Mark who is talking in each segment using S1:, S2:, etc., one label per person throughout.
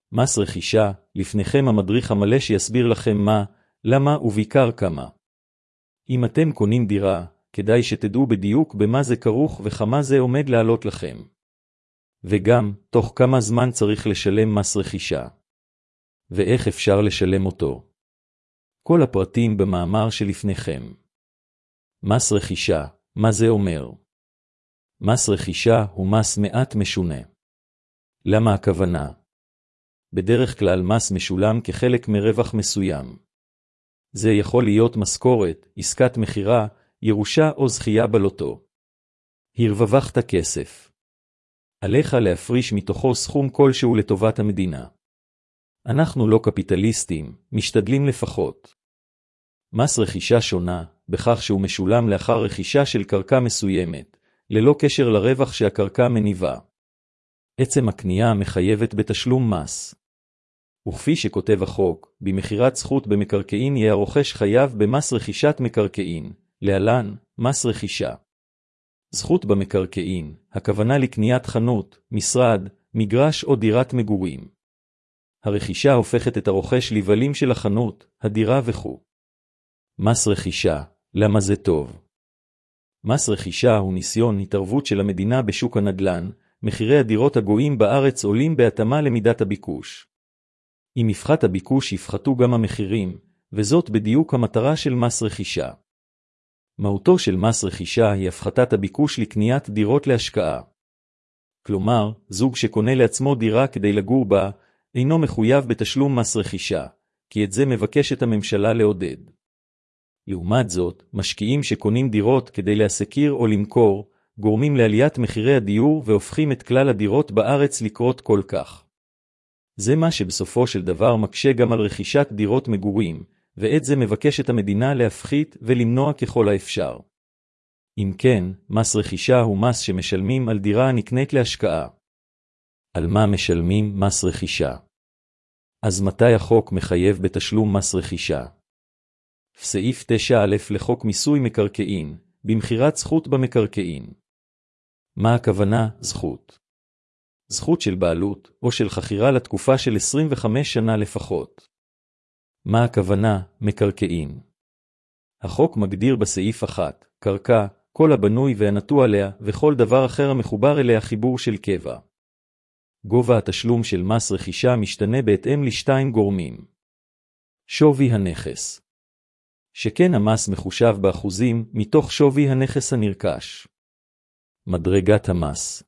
S1: מס רכישה, לפניכם המדריך המלא שיסביר לכם מה, למה ובעיקר כמה. אם אתם קונים דירה, כדאי שתדעו בדיוק במה זה כרוך וכמה זה עומד לעלות לכם. וגם, תוך כמה זמן צריך לשלם מס רכישה. ואיך אפשר לשלם אותו. כל הפרטים במאמר שלפניכם. מס רכישה, מה זה אומר? מס רכישה הוא מס מעט משונה. למה הכוונה? בדרך כלל מס משולם כחלק מרווח מסוים. זה יכול להיות משכורת, עסקת מחירה, ירושה או זכייה בלוטו. הרווחת כסף. עליך להפריש מתוכו סכום כלשהו לטובת המדינה. אנחנו לא קפיטליסטים, משתדלים לפחות. מס רכישה שונה, בכך שהוא משולם לאחר רכישה של קרקע מסוימת, ללא קשר לרווח שהקרקע מניבה. עצם הקנייה מחייבת בתשלום מס. וכפי שכותב החוק, במכירת זכות במקרקעין יהיה הרוכש חייב במס רכישת מקרקעין, להלן, מס רכישה. זכות במקרקעין, הכוונה לקניית חנות, משרד, מגרש או דירת מגורים. הרכישה הופכת את הרוכש לבעלים של החנות, הדירה וכו'. מס רכישה, למה זה טוב? מס רכישה הוא ניסיון התערבות של המדינה בשוק הנדל"ן, מחירי הדירות הגואים בארץ עולים בהתאמה למידת הביקוש. אם יפחת הביקוש יפחתו גם המחירים, וזאת בדיוק המטרה של מס רכישה. מהותו של מס רכישה היא הפחתת הביקוש לקניית דירות להשקעה. כלומר, זוג שקונה לעצמו דירה כדי לגור בה, אינו מחויב בתשלום מס רכישה, כי את זה מבקשת הממשלה לעודד. לעומת זאת, משקיעים שקונים דירות כדי להשכיר או למכור, גורמים לעליית מחירי הדיור והופכים את כלל הדירות בארץ לקרות כל כך. זה מה שבסופו של דבר מקשה גם על רכישת דירות מגורים, ואת זה מבקשת המדינה להפחית ולמנוע ככל האפשר. אם כן, מס רכישה הוא מס שמשלמים על דירה הנקנית להשקעה. על מה משלמים מס רכישה? אז מתי החוק מחייב בתשלום מס רכישה? סעיף 9א לחוק מיסוי מקרקעין, במכירת זכות במקרקעין. מה הכוונה זכות? זכות של בעלות או של חכירה לתקופה של 25 שנה לפחות. מה הכוונה מקרקעין? החוק מגדיר בסעיף 1, קרקע, כל הבנוי והנטוע עליה וכל דבר אחר המחובר אליה חיבור של קבע. גובה התשלום של מס רכישה משתנה בהתאם לשתיים גורמים. שווי הנכס. שכן המס מחושב באחוזים מתוך שווי הנכס הנרכש. מדרגת המס.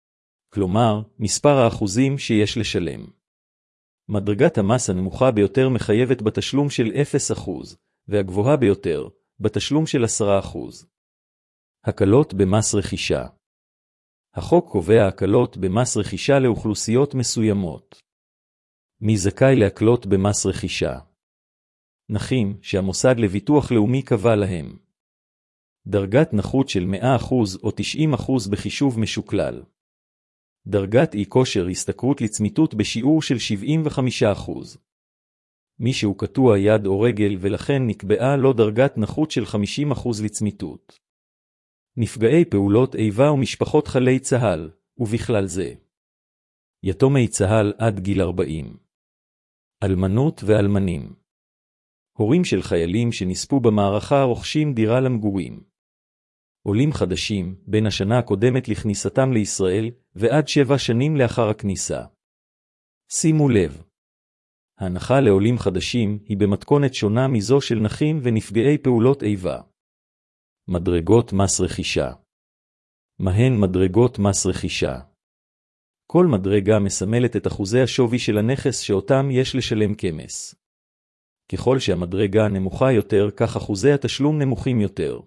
S1: כלומר, מספר האחוזים שיש לשלם. מדרגת המס הנמוכה ביותר מחייבת בתשלום של 0%, והגבוהה ביותר, בתשלום של 10%. הקלות במס רכישה. החוק קובע הקלות במס רכישה לאוכלוסיות מסוימות. מי זכאי להקלות במס רכישה? נכים שהמוסד לביטוח לאומי קבע להם. דרגת נכות של 100% או 90% בחישוב משוקלל. דרגת אי כושר הסתכרות לצמיתות בשיעור של 75%. מי שהוא קטוע יד או רגל ולכן נקבעה לו דרגת נכות של 50% לצמיתות. נפגעי פעולות איבה ומשפחות חלי צה"ל, ובכלל זה. יתומי צה"ל עד גיל 40. אלמנות ואלמנים. הורים של חיילים שנספו במערכה רוכשים דירה למגורים. עולים חדשים, בין השנה הקודמת לכניסתם לישראל, ועד 7 שנים לאחר הכניסה. שימו לב. ההנחה לעולים חדשים היא במתכונת שונה מזו של נכים ונפגעי פעולות איבה. מדרגות מס רכישה. מהן מדרגות מס רכישה? כל מדרגה מסמלת את אחוזי השווי של הנכס שאותם יש לשלם כמס. ככל שהמדרגה נמוכה יותר, כך אחוזי התשלום נמוכים יותר.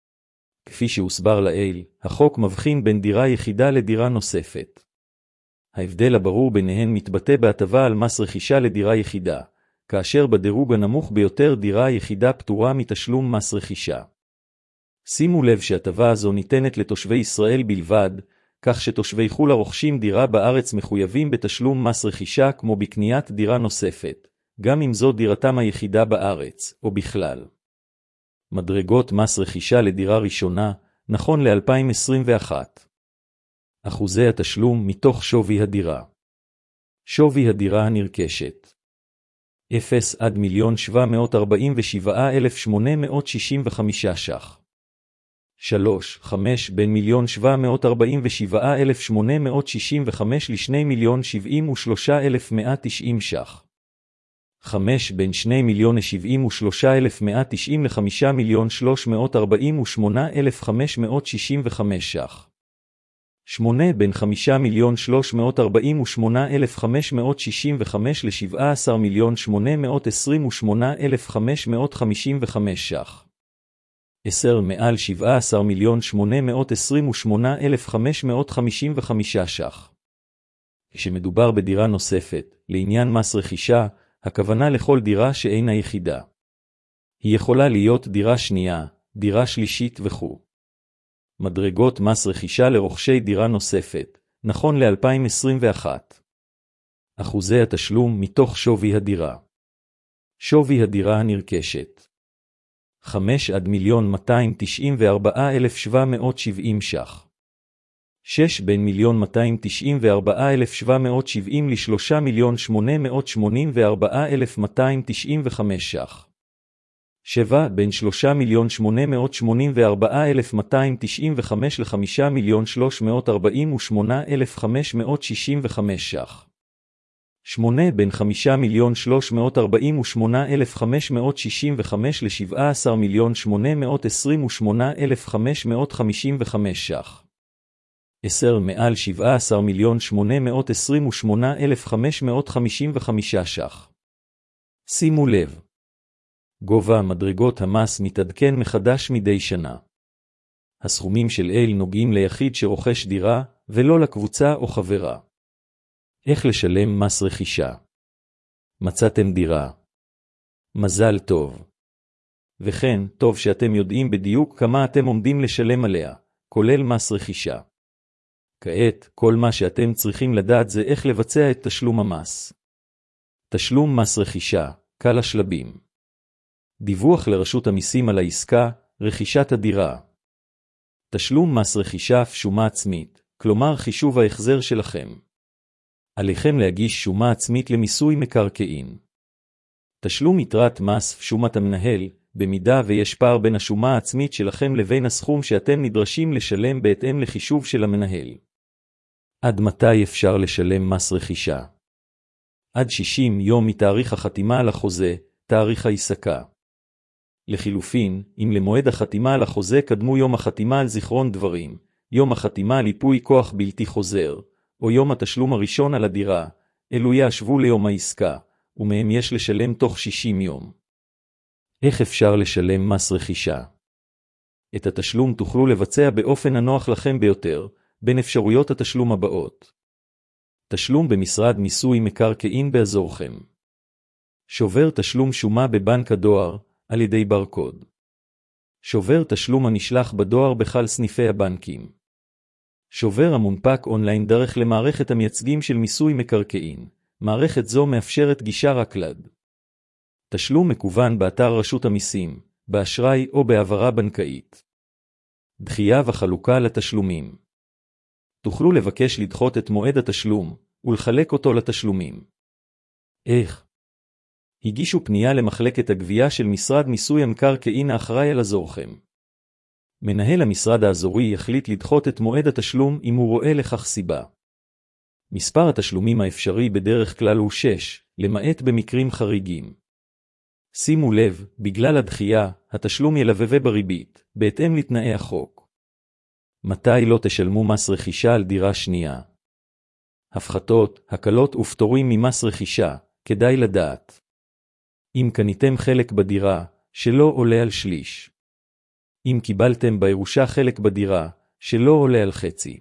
S1: כפי שהוסבר לעיל, החוק מבחין בין דירה יחידה לדירה נוספת. ההבדל הברור ביניהן מתבטא בהטבה על מס רכישה לדירה יחידה, כאשר בדירוג הנמוך ביותר דירה יחידה פטורה מתשלום מס רכישה. שימו לב שהטבה הזו ניתנת לתושבי ישראל בלבד, כך שתושבי חו"ל הרוכשים דירה בארץ מחויבים בתשלום מס רכישה כמו בקניית דירה נוספת, גם אם זו דירתם היחידה בארץ, או בכלל. מדרגות מס רכישה לדירה ראשונה, נכון ל-2021. אחוזי התשלום מתוך שווי הדירה. שווי הדירה הנרכשת 0 עד 1,747,865 ש"ח. 3. 5 בין 1,747,865 ל-2,073,190 ש"ח. 5 בין 2,073,190 ל-5,348,565 ש"ח. 8 בין 5,348,565 ל-17,828,555 ש"ח. 10 מעל 17,828,555 ש"ח. כשמדובר בדירה נוספת, לעניין מס רכישה, הכוונה לכל דירה שאינה יחידה. היא יכולה להיות דירה שנייה, דירה שלישית וכו'. מדרגות מס רכישה לרוכשי דירה נוספת, נכון ל-2021. אחוזי התשלום מתוך שווי הדירה. שווי הדירה הנרכשת 5 עד 1,294,770 ש"ח. 6 בין 1,294,770 ל-3,884,295 ש"ח. 7 בין 3,884,295 ל-5,348,565 ש"ח. 8 בין 5,348,565 ל-17,828,555 ש"ח. 10 מעל 17,828,555 ש"ח. שימו לב. גובה מדרגות המס מתעדכן מחדש מדי שנה. הסכומים של אל נוגעים ליחיד שרוכש דירה, ולא לקבוצה או חברה. איך לשלם מס רכישה? מצאתם דירה. מזל טוב. וכן, טוב שאתם יודעים בדיוק כמה אתם עומדים לשלם עליה, כולל מס רכישה. כעת, כל מה שאתם צריכים לדעת זה איך לבצע את תשלום המס. תשלום מס רכישה, קל השלבים. דיווח לרשות המיסים על העסקה, רכישת הדירה. תשלום מס רכישה שומה עצמית, כלומר חישוב ההחזר שלכם. עליכם להגיש שומה עצמית למיסוי מקרקעין. תשלום יתרת מס שומת המנהל, במידה ויש פער בין השומה העצמית שלכם לבין הסכום שאתם נדרשים לשלם בהתאם לחישוב של המנהל. עד מתי אפשר לשלם מס רכישה? עד 60 יום מתאריך החתימה על החוזה, תאריך העסקה. לחילופין, אם למועד החתימה על החוזה קדמו יום החתימה על זיכרון דברים, יום החתימה על ייפוי כוח בלתי חוזר, או יום התשלום הראשון על הדירה, אלו ישבו ליום העסקה, ומהם יש לשלם תוך 60 יום. איך אפשר לשלם מס רכישה? את התשלום תוכלו לבצע באופן הנוח לכם ביותר, בין אפשרויות התשלום הבאות. תשלום במשרד מיסוי מקרקעין באזורכם. שובר תשלום שומה בבנק הדואר, על ידי ברקוד. שובר תשלום הנשלח בדואר בכל סניפי הבנקים. שובר המונפק אונליין דרך למערכת המייצגים של מיסוי מקרקעין. מערכת זו מאפשרת גישה רק לד. תשלום מקוון באתר רשות המיסים, באשראי או בהעברה בנקאית. דחייה וחלוקה לתשלומים. תוכלו לבקש לדחות את מועד התשלום, ולחלק אותו לתשלומים. איך? הגישו פנייה למחלקת הגבייה של משרד מיסוי המקרקעין האחראי על אזורכם. מנהל המשרד האזורי יחליט לדחות את מועד התשלום אם הוא רואה לכך סיבה. מספר התשלומים האפשרי בדרך כלל הוא 6, למעט במקרים חריגים. שימו לב, בגלל הדחייה, התשלום ילווה בריבית, בהתאם לתנאי החוק. מתי לא תשלמו מס רכישה על דירה שנייה? הפחתות, הקלות ופטורים ממס רכישה, כדאי לדעת. אם קניתם חלק בדירה, שלא עולה על שליש. אם קיבלתם בירושה חלק בדירה, שלא עולה על חצי.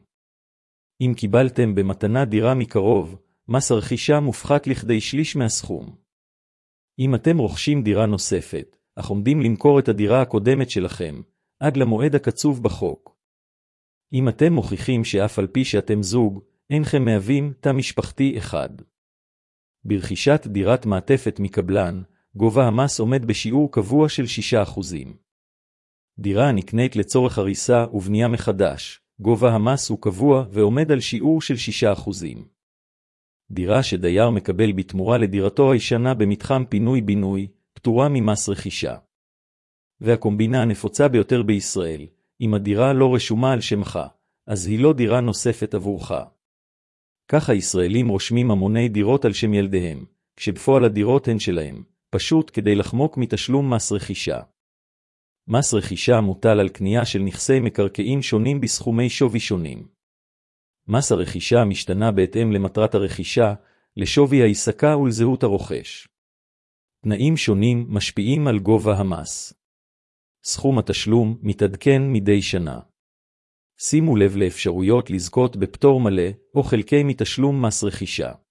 S1: אם קיבלתם במתנה דירה מקרוב, מס הרכישה מופחת לכדי שליש מהסכום. אם אתם רוכשים דירה נוספת, אך עומדים למכור את הדירה הקודמת שלכם, עד למועד הקצוב בחוק. אם אתם מוכיחים שאף על פי שאתם זוג, אינכם מהווים תא משפחתי אחד. ברכישת דירת מעטפת מקבלן, גובה המס עומד בשיעור קבוע של 6%. דירה הנקנית לצורך הריסה ובנייה מחדש, גובה המס הוא קבוע ועומד על שיעור של 6%. דירה שדייר מקבל בתמורה לדירתו הישנה במתחם פינוי-בינוי, פטורה ממס רכישה. והקומבינה הנפוצה ביותר בישראל, אם הדירה לא רשומה על שמך, אז היא לא דירה נוספת עבורך. ככה ישראלים רושמים המוני דירות על שם ילדיהם, כשבפועל הדירות הן שלהם, פשוט כדי לחמוק מתשלום מס רכישה. מס רכישה מוטל על קנייה של נכסי מקרקעין שונים בסכומי שווי שונים. מס הרכישה משתנה בהתאם למטרת הרכישה, לשווי העסקה ולזהות הרוכש. תנאים שונים משפיעים על גובה המס. סכום התשלום מתעדכן מדי שנה. שימו לב לאפשרויות לזכות בפטור מלא או חלקי מתשלום מס רכישה.